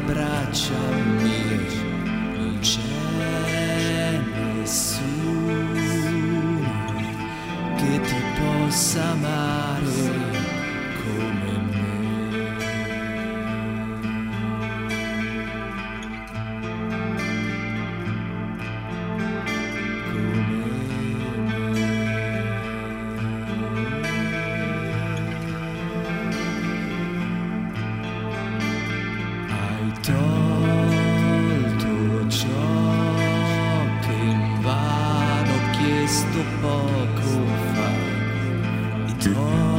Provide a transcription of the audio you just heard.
braccia mie non c'è nessuno che ti possa amare come me. Hai tolto ciò che invano ho chiesto poco fa.